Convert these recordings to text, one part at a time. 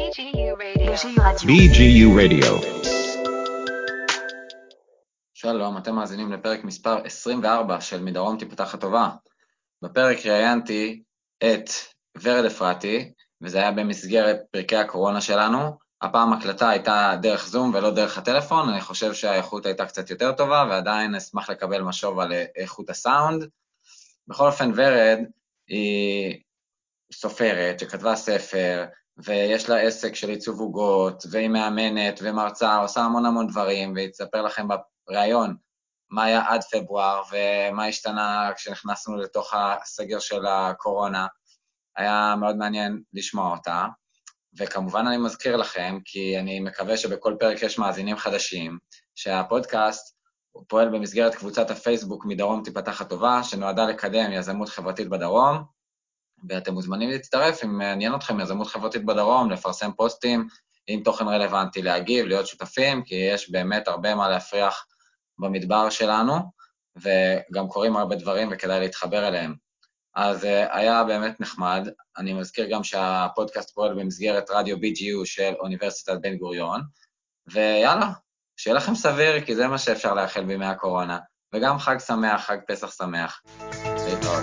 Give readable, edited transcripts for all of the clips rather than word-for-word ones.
BGU Radio. שלום, אתם מאזינים לפרק מספר 24 של מדרום תיפתח הטובה. בפרק ראיינתי את ורד אפרתי, וזה היה במסגרת פרקי הקורונה שלנו. הפעם הקלטה הייתה דרך זום ולא דרך הטלפון, אני חושב שהאיכות הייתה קצת יותר טובה, ועדיין אשמח לקבל משוב על איכות הסאונד. בכל אופן, ורד היא סופרת שכתבה ספר, ויש לה עסק של עיצוב עוגות, והיא מאמנת ומרצה, עושה המון דברים, והיא תספר לכם בראיון מה היה עד פברואר, ומה השתנה כשנכנסנו לתוך הסגר של הקורונה. היה מאוד מעניין לשמוע אותה, וכמובן אני מזכיר לכם, כי אני מקווה שבכל פרק יש מאזינים חדשים, שהפודקאסט הוא פועל במסגרת קבוצת הפייסבוק מדרום תיפתח הטובה, שנועדה לקדם יזמות חברתית בדרום, ואתם מוזמנים להצטרף אם מעניין אתכם יזמות חברתית בדרום, לפרסם פוסטים עם תוכן רלוונטי, להגיב, להיות שותפים, כי יש באמת הרבה מה להפריח במדבר שלנו, וגם קוראים הרבה דברים וכדאי להתחבר אליהם. אז היה באמת נחמד. אני מזכיר גם שהפודקאסט פועל במסגרת רדיו BGU של אוניברסיטת בן גוריון, ויאללה, שיהיה לכם סביר, כי זה מה שאפשר לאחל בימי הקורונה, וגם חג שמח, חג פסח שמח. להתראות.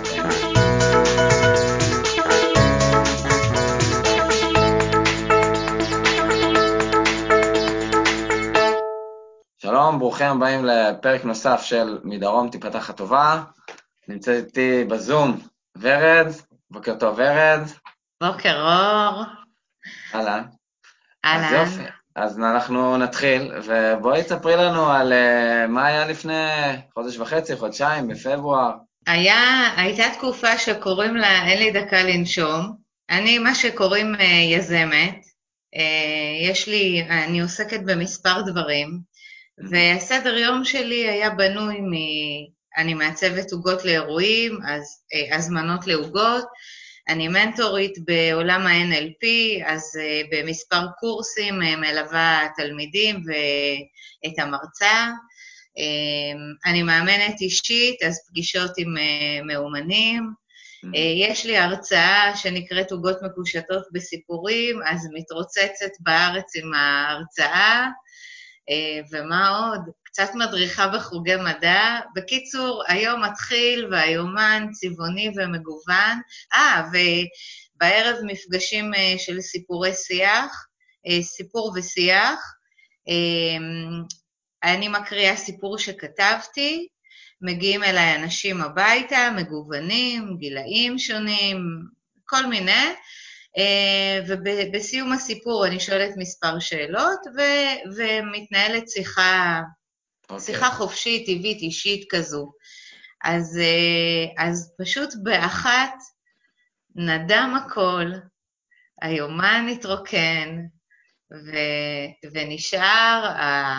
שלום, ברוכים הבאים לפרק נוסף של מדרום תיפתח הטובה. נמצאת איתי בזום ורד. בוקר טוב ורד. בוקר אור. אהלן. אהלן. אז יופי, אז אנחנו נתחיל, ובואי תספרי לנו על מה היה לפני חודש וחצי, חודשיים, בפברואר. הייתה תקופה שקוראים לה אין לי דקה לנשום. אני מה שקוראים יזמת. אני עוסקת במספר דברים, והסדר יום שלי היה בנוי אני מעצבת עוגות לאירועים, אז הזמנות לעוגות, אני מנטורית בעולם ה-NLP, אז במספר קורסים מלווה תלמידים ואת המרצה, אני מאמנת אישית, אז פגישות עם מאומנים, יש לי הרצאה שנקראת עוגות מקושטות בסיפורים, אז מתרוצצת בארץ עם ההרצאה, ומה עוד? קצת מדריכה בחוגי מדע. בקיצור, היום מתחיל והיומן צבעוני ומגוון. ובערב מפגשים של סיפורי שיח, סיפור ושיח. אני מקריאה סיפור שכתבתי, מגיעים אליי אנשים הביתה, מגוונים, גילאים שונים, כל מיני, ובסיום הסיפור אני שואלת מספר שאלות, ומתנהלת שיחה חופשית, טבעית, אישית כזו. אז פשוט באחת נדם הכל, היומן התרוקן, ונשאר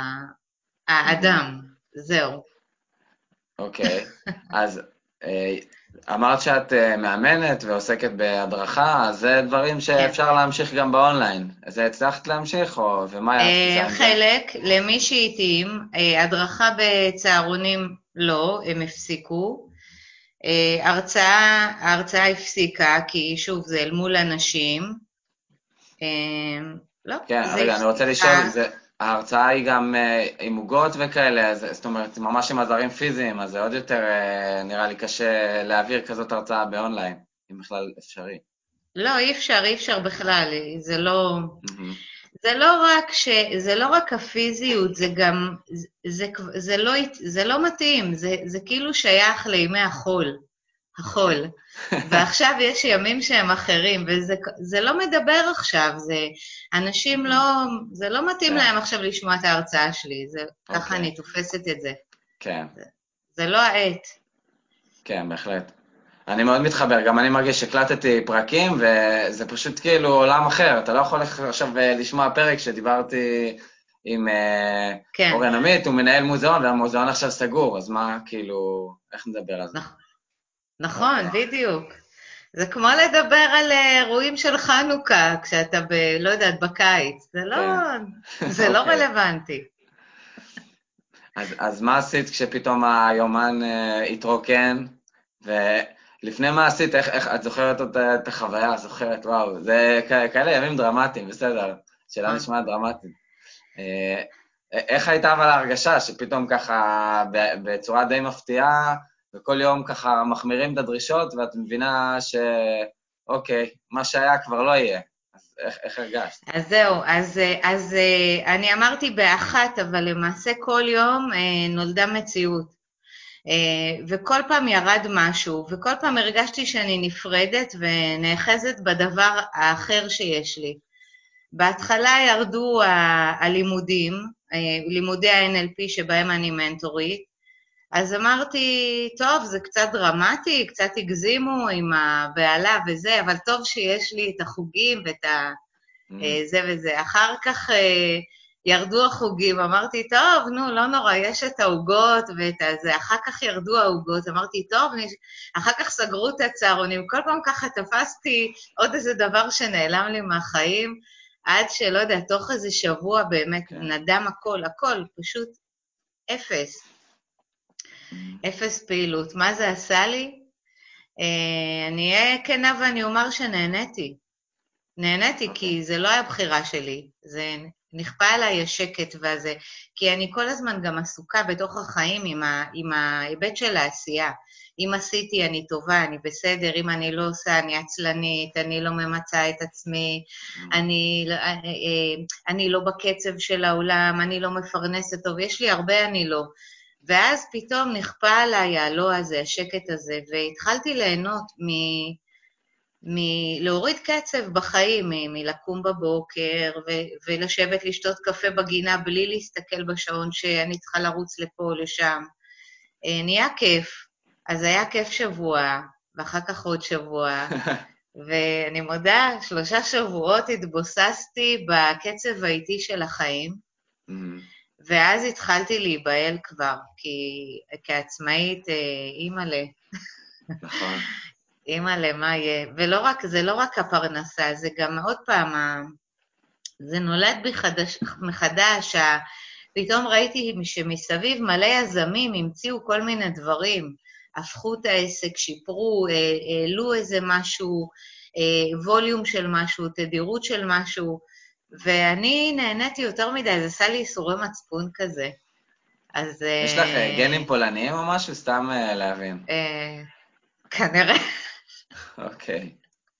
האדם, זהו. אוקיי, אז אמרת שאת מאמנת ועוסקת בהדרכה, אז זה דברים שאפשר להמשיך גם באונליין. אז הצלחת להמשיך, ומה היה? חלק, למי שהתאים, הדרכה בצהרונים לא, הם הפסיקו. ההרצאה הפסיקה, כי שוב, זה אל מול אנשים. לא, כן, רגע, אני רוצה לשאול, ההרצאה היא גם עם עוגות וכאלה, זאת אומרת, ממש עם עזרים פיזיים, אז זה עוד יותר נראה לי קשה להעביר כזאת הרצאה באונליין, אם בכלל אפשרי. לא, אי אפשר בכלל, זה לא רק הפיזיות, זה גם, זה לא מתאים, זה כאילו שייך לימי החול. ועכשיו יש ימים שהם אחרים, וזה לא מדבר עכשיו, אנשים זה לא מתאים להם עכשיו לשמוע את ההרצאה שלי, ככה אני תופסת את זה. כן. זה לא העת. כן, בהחלט. אני מאוד מתחבר, גם אני מרגיש שקלטתי פרקים, וזה פשוט כאילו עולם אחר, אתה לא יכול עכשיו לשמוע פרק שדיברתי עם אורן עמית, הוא מנהל מוזיאון, והמוזיאון עכשיו סגור, אז מה, כאילו, איך נדבר על זה? נכון, בדיוק. זה כמו לדבר על אירועים של חנוכה, כשאתה לא יודעת, בקיץ. זה לא רלוונטי. אז מה עשית כשפתאום היומן התרוקן, לפני מה עשית, איך את זוכרת את החוויה, זוכרת, וואו, זה כאלה ימים דרמטיים, בסדר, שאלה נשמעת דרמטית. איך הייתה אבל ההרגשה שפתאום ככה בצורה די מפתיעה, וכל יום ככה מחמירים את הדרישות, ואת מבינה שאוקיי, מה שהיה כבר לא יהיה. אז איך הרגשת? אז זהו, אז אני אמרתי באחת, אבל למעשה כל יום נולדה מציאות. וכל פעם ירד משהו, וכל פעם הרגשתי שאני נפרדת ונאחזת בדבר האחר שיש לי. בהתחלה ירדו הלימודים, לימודי ה-NLP שבהם אני מנטורית, אז אמרתי, טוב, זה קצת דרמטי, קצת הגזימו עם הבעלה וזה, אבל טוב שיש לי את החוגים ואת זה וזה. אחר כך ירדו החוגים, אמרתי, טוב, נו, לא נורא, יש את העוגות ואת זה. אחר כך ירדו העוגות, אמרתי, טוב, אחר כך סגרו את הצהרונים. כל פעם ככה תפסתי עוד איזה דבר שנעלם לי מהחיים, עד שלא יודע, תוך איזה שבוע באמת נדם הכל, הכל, פשוט אפס. אפס פעילות. מה זה עשה לי? אני אהיה כנה ואני אומר שנהניתי. נהניתי כי זה לא היה בחירה שלי, זה נכפה עליי השקט והזה, כי אני כל הזמן גם עסוקה בתוך החיים עם ההיבט של העשייה. אם עשיתי, אני טובה, אני בסדר, אם אני לא עושה, אני עצלנית, אני לא ממצה את עצמי, אני לא בקצב של העולם, אני לא מפרנסת טוב, יש לי הרבה אני לא. ואז פתאום נכפה עליי הלא הזה, השקט הזה, והתחלתי ליהנות מלהוריד קצב בחיים, מלקום בבוקר ולשבת לשתות קפה בגינה בלי להסתכל בשעון שאני צריכה לרוץ לפה או לשם. נהיה כיף. אז היה כיף שבוע, ואחר כך עוד שבוע, ואני מודה, 3 שבועות התבוססתי בקצב האיטי של החיים, ואז התחלתי להיבהל כבר, כי כעצמאית, אימא'לה. נכון. אימא'לה, מה יהיה? זה לא רק הפרנסה, זה גם עוד פעם, זה נולד בי מחדש, פתאום ראיתי שמסביב מלא יזמים המציאו כל מיני דברים, הפכו את העסק, שיפרו, העלו איזה משהו, ווליום של משהו, תדירות של משהו, ואני נהניתי יותר מדי, זה עשה לי איסורי מצפון כזה. אז... יש לך גנים פולניים או משהו? סתם להבין. כנראה. אוקיי.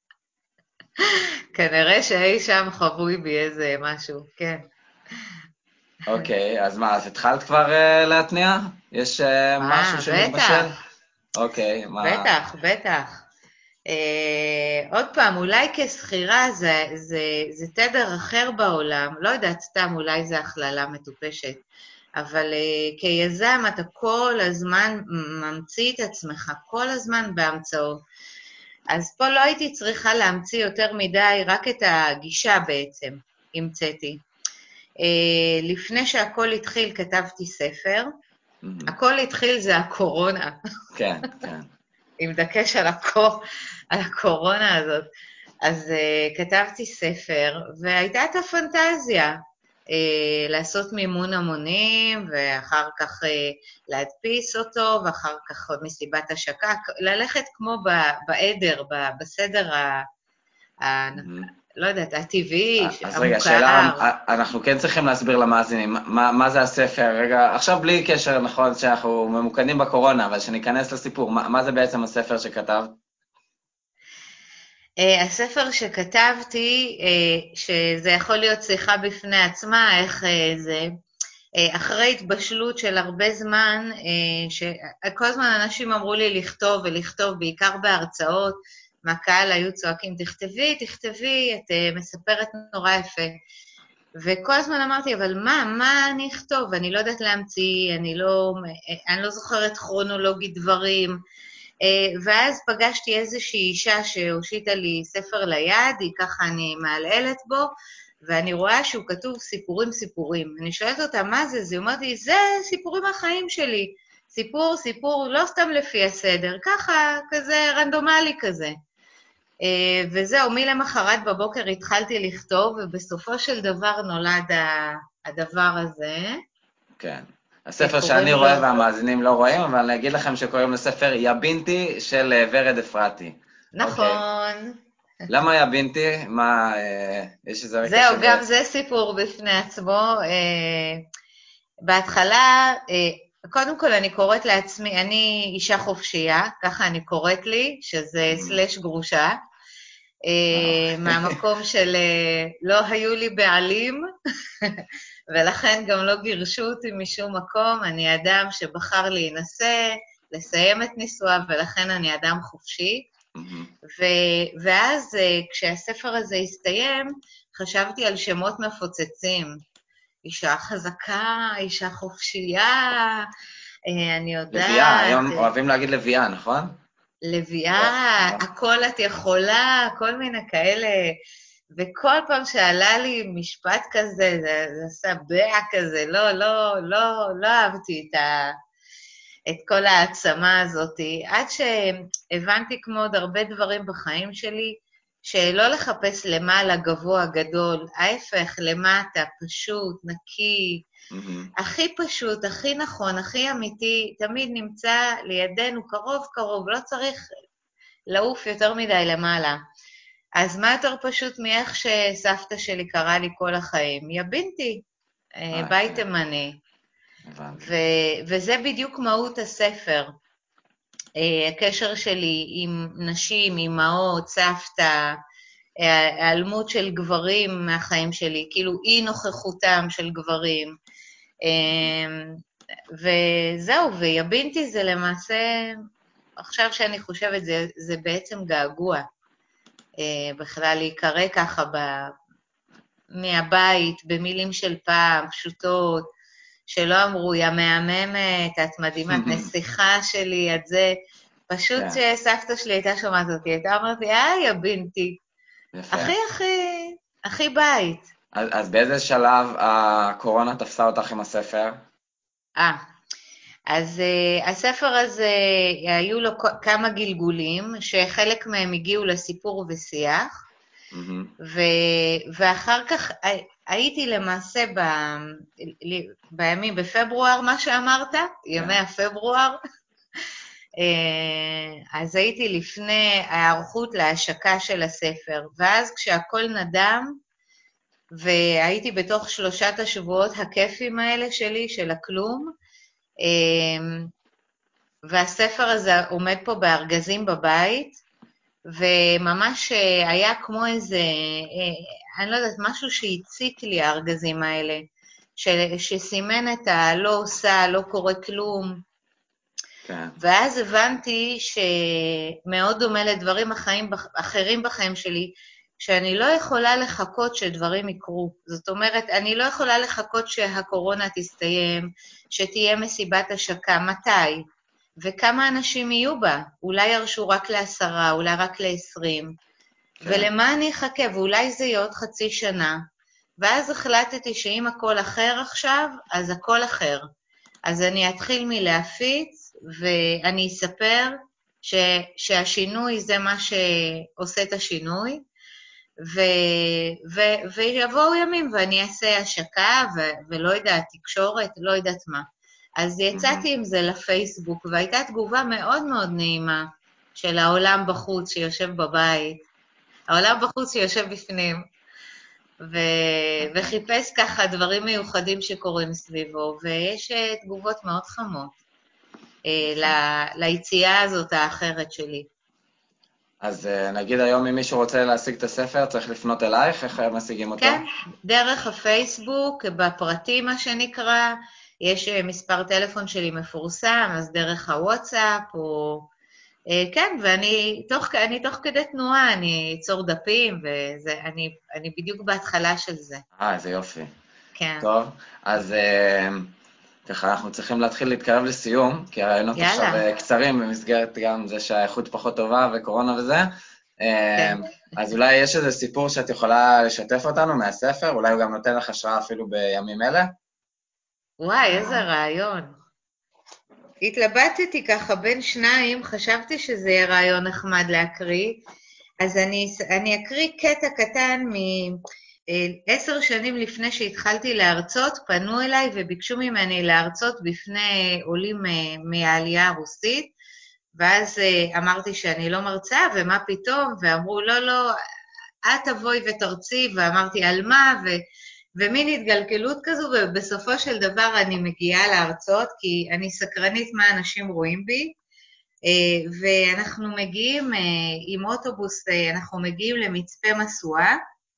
כנראה שאי שם חבוי בי איזה משהו, כן. אוקיי, אז מה, אז התחלת כבר להתניע? יש משהו שמתבשל? אוקיי, מה... בטח. עוד פעם, אולי כסחירה זה תדר אחר בעולם, לא יודעת סתם, אולי זה הכללה מטופשת, אבל כיזם אתה כל הזמן ממציא את עצמך, כל הזמן בהמצאות. אז פה לא הייתי צריכה להמציא יותר מדי, רק את הגישה בעצם, המצאתי. לפני שהכל התחיל כתבתי ספר, הכל התחיל זה הקורונה. כן, כן. עם דגש על הקורונה הזאת. אז כתבתי ספר, והייתה את הפנטזיה, לעשות מימון המונים, ואחר כך להדפיס אותו, ואחר כך מסיבת השקה, ללכת כמו בעדר, בסדר לא יודעת, הטבעי, המוכר. אז רגע, שאלה, אנחנו כן צריכים להסביר למאזינים, מה זה הספר? רגע, עכשיו בלי קשר, נכון, שאנחנו ממוקדים בקורונה, אבל שניכנס לסיפור, מה זה בעצם הספר שכתבת? הספר שכתבתי, שזה יכול להיות שיחה בפני עצמה, איך זה, אחרי התבשלות של הרבה זמן, שכל הזמן אנשים אמרו לי לכתוב ולכתוב, בעיקר בהרצאות, מהקהל היו צועקים, תכתבי, את מספרת נורא יפה. וכל הזמן אמרתי, אבל מה אני אכתוב? אני לא יודעת להמציא, אני לא זוכרת כרונולוגית דברים, ואז פגשתי איזושהי אישה שהושיטה לי ספר ליד, היא ככה אני מעלעלת בו, ואני רואה שהוא כתוב סיפורים. אני שואלת אותה, מה זה? היא אומרת לי, זה סיפורים מהחיים שלי. סיפור, לא סתם לפי הסדר, ככה, כזה רנדומלי כזה. וזהו, מלמחרת בבוקר התחלתי לכתוב, ובסופו של דבר נולד הדבר הזה. כן. הספר קוראים שאני לו... רואה והמאזינים לא רואים, אבל אני אגיד לכם שקוראים לספר יבינתי של ורד אפרתי. אוקיי. נכון. למה יבינתי? מה, יש איזה רקע זהו, של... גם זה סיפור בפני עצמו. בהתחלה, קודם כל אני קוראת לעצמי, אני אישה חופשייה, ככה אני קוראת לי, שזה סלש גרושה, מהמקום של לא היו לי בעלים, ולכן גם לא גירשו אותי משום מקום, אני אדם שבחר להינשא, לסיים את נישואיו, ולכן אני אדם חופשי. ואז כשהספר הזה הסתיים, חשבתי על שמות מפוצצים. אישה חזקה, אישה חופשייה, אני יודעת... לביאה, היום אוהבים להגיד לביאה, נכון? לביאה, הכל את יכולה, כל מיני כאלה. וכל פעם שעלה לי משפט כזה, זה עשה בע כזה, לא אהבתי את כל העצמה הזאת, עד שהבנתי כמו עוד הרבה דברים בחיים שלי, שלא לחפש למעלה גבוה גדול, ההפך, למטה, פשוט, נקי, הכי פשוט, הכי נכון, הכי אמיתי, תמיד נמצא לידינו קרוב קרוב, לא צריך לעוף יותר מדי למעלה. אז מה יותר פשוט מאיך שסבתא שלי קראה לי כל החיים? יבינתי, בית תימני. וזה בדיוק מהות הספר. הקשר שלי עם נשים, אמהות, סבתא, העלמות של גברים מהחיים שלי, כאילו אי נוכחותם של גברים. וזהו, ויבינתי זה למעשה, עכשיו שאני חושבת, זה בעצם געגוע. בכלל להיקרא ככה מהבית, במילים של פעם, פשוטות, שלא אמרו, יא מהממת, את מדהימה, את נסיכה שלי, את זה. פשוט שסבתא שלי הייתה שומעת אותי, הייתה אומרת לי, יא בינתי, הכי בית. אז באיזה שלב הקורונה תפסה אותך עם הספר? אז הספר הזה, היו לו כמה גלגולים, שחלק מהם הגיעו לסיפור ושיח, ואחר כך הייתי למעשה בימים בפברואר, מה שאמרת, ימי הפברואר, אז הייתי לפני ההערכות להשקה של הספר, ואז כשהכל נדם, והייתי בתוך 3 השבועות הכיפים האלה שלי, של הכלום, והספר הזה עומד פה בארגזים בבית, וממש היה כמו איזה, אני לא יודעת, משהו שהציק לי הארגזים האלה, שסימן את הלא עושה, לא קורה כלום. כן. ואז הבנתי שמאוד דומה לדברים אחרים בחיים שלי, שאני לא יכולה לחכות שדברים יקרו. זאת אומרת, אני לא יכולה לחכות שהקורונה תסתיים, שתהיה מסיבת השקה, מתי? וכמה אנשים יהיו בה? אולי ירשו רק ל10, אולי רק ל20. כן. ולמה אני אחכה? ואולי זה יהיה עוד חצי שנה. ואז החלטתי שאם הכל אחר עכשיו, אז הכל אחר. אז אני אתחיל מלהפיץ, ואני אספר שהשינוי זה מה שעושה את השינוי, ויבואו ימים ואני אעשה השקה, ולא יודעת, תקשורת, לא יודעת מה. אז יצאתי עם זה לפייסבוק, והייתה תגובה מאוד מאוד נעימה של העולם בחוץ שיושב בבית, העולם בחוץ שיושב בפנים, וחיפש ככה דברים מיוחדים שקורים סביבו, ויש תגובות מאוד חמות ליציאה הזאת האחרת שלי. אז נגיד היום אם מישהו רוצה להשיג את הספר, צריך לפנות אלייך, איך משיגים אותו? כן, דרך הפייסבוק, בפרטים מה שנקרא, יש מספר טלפון שלי מפורסם, אז דרך הוואטסאפ, או... כן, ואני תוך כדי תנועה, אני אצור דפים, ואני בדיוק בהתחלה של זה. איזה יופי. כן. טוב, אז ככה אנחנו צריכים להתחיל להתקרב לסיום, כי הרעיונות עכשיו קצרים במסגרת גם זה שהאיכות פחות טובה וקורונה וזה. כן. אז אולי יש איזה סיפור שאת יכולה לשתף אותנו מהספר, אולי הוא גם נותן לך השראה אפילו בימים אלה? וואי, איזה רעיון. התלבטתי ככה בין שניים, חשבתי שזה יהיה רעיון נחמד להקריא, אז אני אקריא קטע קטן 10 שנים לפני שהתחלתי להרצות, פנו אליי וביקשו ממני להרצות בפני עולים מהעלייה הרוסית, ואז אמרתי שאני לא מרצה, ומה פתאום, ואמרו, לא, את תבואי ותרצי, ואמרתי, על מה, ומין התגלגלות כזו, ובסופו של דבר אני מגיעה להרצות, כי אני סקרנית מה אנשים רואים בי, ואנחנו מגיעים עם אוטובוס, אנחנו מגיעים למצפה מסועה,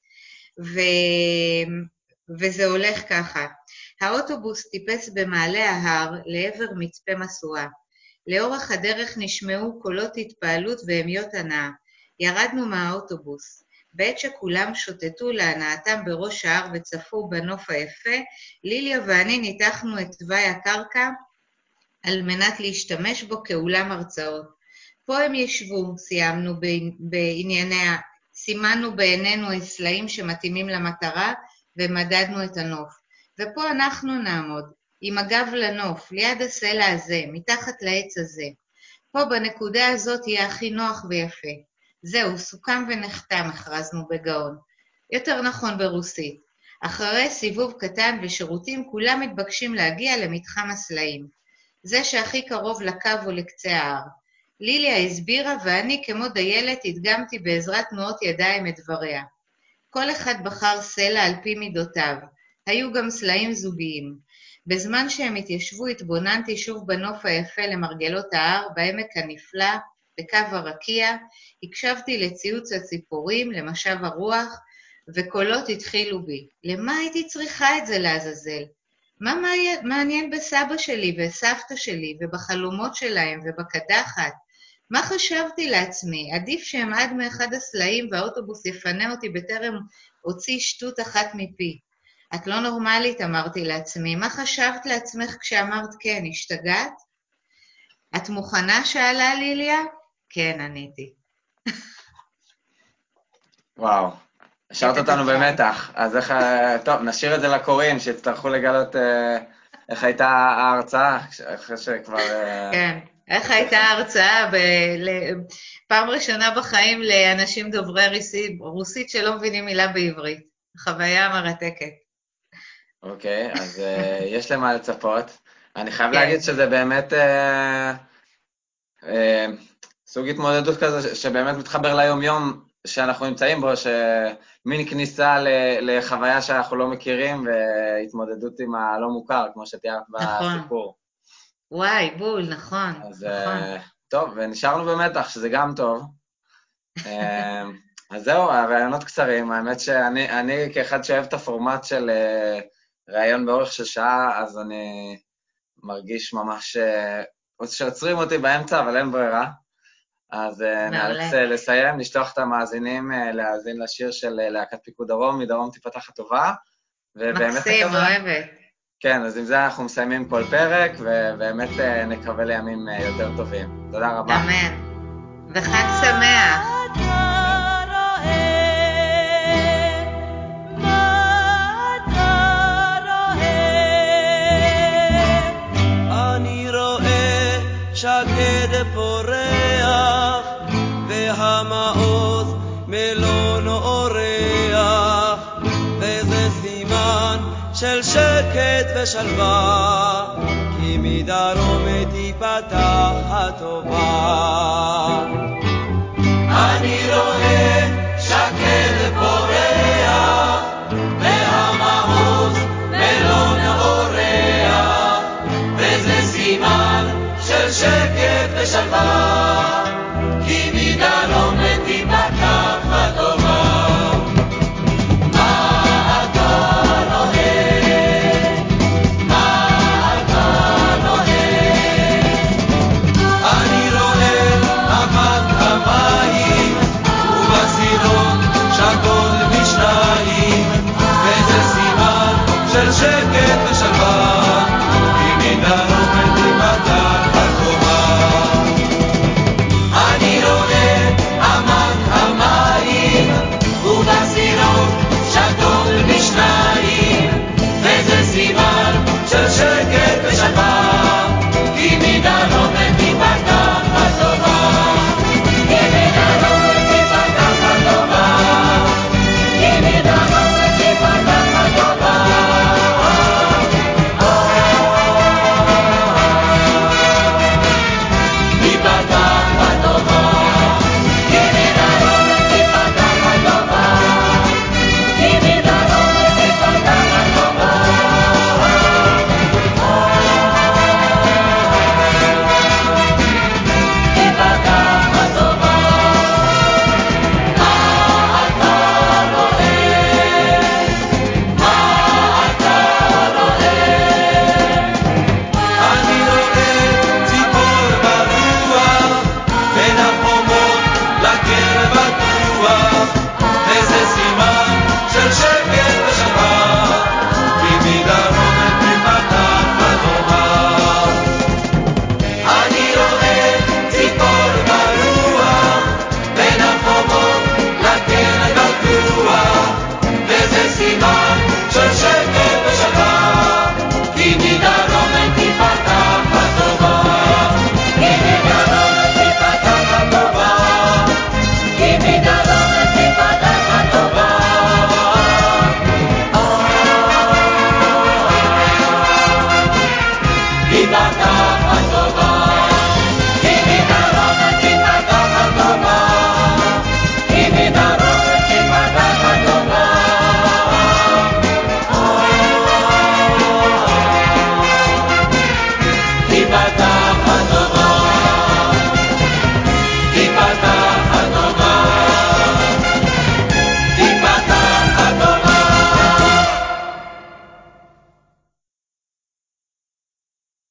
וזה הולך ככה. האוטובוס טיפס במעלה ההר לעבר מצפה מסועה. לאורך הדרך נשמעו קולות התפעלות והמיות הנאה. ירדנו מהאוטובוס. בעת שכולם שוטטו להנאתם בראש ההר וצפו בנוף היפה, ליליה ואני ניתחנו את תוואי הקרקע על מנת להשתמש בו כאולם הרצאות. פה הם ישבו, סיימנו בענייניה, סימנו בעינינו הסלעים שמתאימים למטרה ומדדנו את הנוף. ופה אנחנו נעמוד, עם הגב לנוף, ליד הסלע הזה, מתחת לעץ הזה. פה בנקודה הזאת יהיה הכי נוח ויפה. זהו, סוכם ונחתם, הכרזנו בגאון. יותר נכון ברוסית. אחרי סיבוב קטן ושירותים, כולם מתבקשים להגיע למתחם הסלעים. זה שהכי קרוב לקו או לקצה ההר. ליליה הסבירה ואני כמו דיילת הדגמתי בעזרת תנועות ידיים את דבריה. כל אחד בחר סלע על פי מידותיו. היו גם סלעים זוגיים. בזמן שהם התיישבו התבוננתי שוב בנוף היפה למרגלות ההר, בעמק הנפלא, בקו הרקיע, הקשבתי לציוץ הציפורים, למשב הרוח, וקולות התחילו בי. למה הייתי צריכה את זה לעזאזל? מה מעניין בסבא שלי וסבתא שלי ובחלומות שלהם ובקדחת? מה חשבתי לעצמי? עדיף שאמעד מאחד הסלעים והאוטובוס יפנה אותי בטרם הוציא שטות אחת מפי. את לא נורמלית, אמרתי לעצמי. מה חשבת לעצמך כשאמרת כן, השתגעת? את מוכנה? שאלה ליליה? כן, עניתי. וואו, השארת אותנו במתח. אז איך, טוב, נשאיר את זה לקוראים, שיצטרכו לגלות איך הייתה ההרצאה, אחרי שכבר... כן, איך הייתה ההרצאה פעם ראשונה בחיים לאנשים דוברי רוסית שלא מבינים מילה בעברית. חוויה מרתקת. אוקיי, אז יש למה לצפות. אני חייב להגיד שזה באמת סוג התמודדות כזה שבאמת מתחבר ליום-יום שאנחנו נמצאים בו, שמין כניסה לחוויה שאנחנו לא מכירים והתמודדות עם הלא מוכר, כמו שתיארת בסיפור. וואי, בול, נכון. אז טוב, ונשארנו במתח, שזה גם טוב. אז זהו, הרעיונות קצרים. האמת שאני כאחד שאוהב את הפורמט של רעיון באורך של שעה, אז אני מרגיש ממש שעוצרים אותי באמצע, אבל אין ברירה. אז נאלץ לסיים, לשלוח את המאזינים להאזין לשיר של להקת פיקוד דרום, מדרום תיפתח הטובה. מקסים, אוהבת. כן, אז עם זה אנחנו מסיימים כל פרק, ובאמת נקווה לימים יותר טובים. תודה רבה. אמן. וחג שמח. שקד פורח והמעוז מלון אורח, וזה סימן של שקט ושלווה, כי מדרום תיפתח הטובה.